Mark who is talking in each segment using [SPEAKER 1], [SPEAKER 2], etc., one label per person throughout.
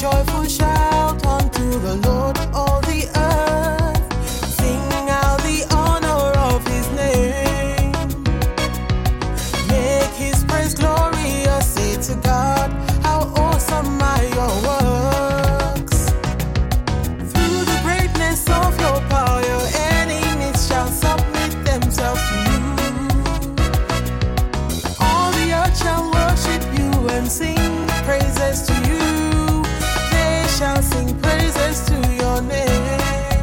[SPEAKER 1] joyful shout unto the Lord, all the earth. Sing out the honor of his name. Make his praise glorious. Say to God, how awesome are your works. Through the greatness of your power, your enemies shall submit themselves to you. All the earth shall worship you and sing praises to you. They shall sing praises to your name.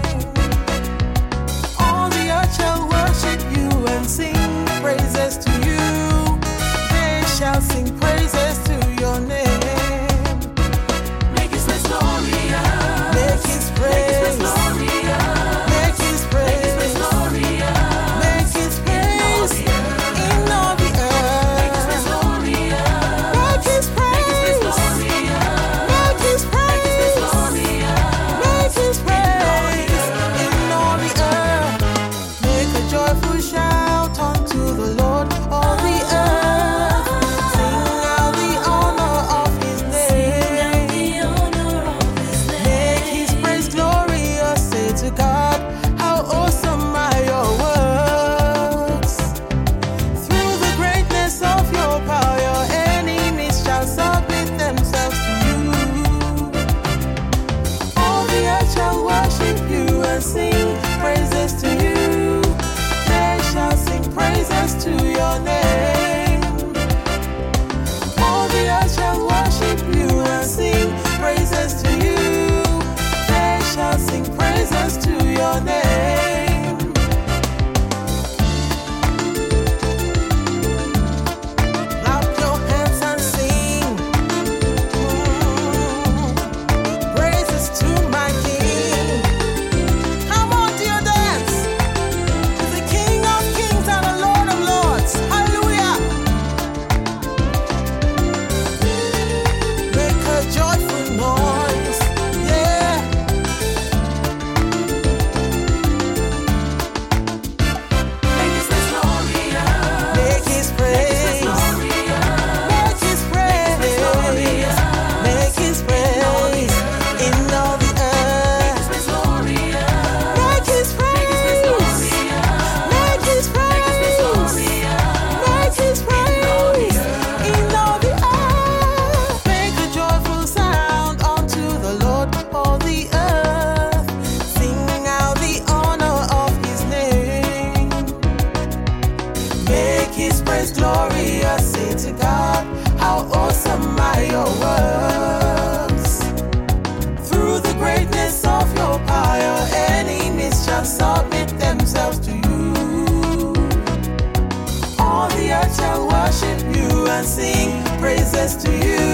[SPEAKER 1] All the earth shall worship you and sing praises to you. They shall sing praises to your name.
[SPEAKER 2] Make his praise glorious.
[SPEAKER 1] Make his praise
[SPEAKER 2] glorious.
[SPEAKER 1] Make his praise
[SPEAKER 2] glorious.
[SPEAKER 1] Make his praise in all the earth. Make his praise Make his praise Make his praise in all the earth. Make a joyful shout unto the Lord, all the earth. Sing out the honor of his name. Make his praise glorious. Say to God, how awesome are your works. Through the greatness of your power, your enemies shall submit themselves to you. All the earth shall worship you and sing praises to you. They shall sing praises to your name. All the earth shall worship you and sing praises to you. They shall sing praises to your name. Clap your hands and sing. Praises to my King. Come on, dear dance. To the King of Kings and the Lord of Lords. Hallelujah. Make a joyful noise. Yeah.
[SPEAKER 2] Make his praise glorious.
[SPEAKER 1] Make his praise. Make his praise. Make his praise in all the earth. Make his praise. Make his praise. Make his praise in all the earth. Make a joyful sound unto the Lord, all the earth. Sing out the honor of his name. Make his praise glorious. Say to God, how awesome are your works. Through the greatness of your power, your enemies shall submit themselves to you. All the earth shall worship you and sing praises to you.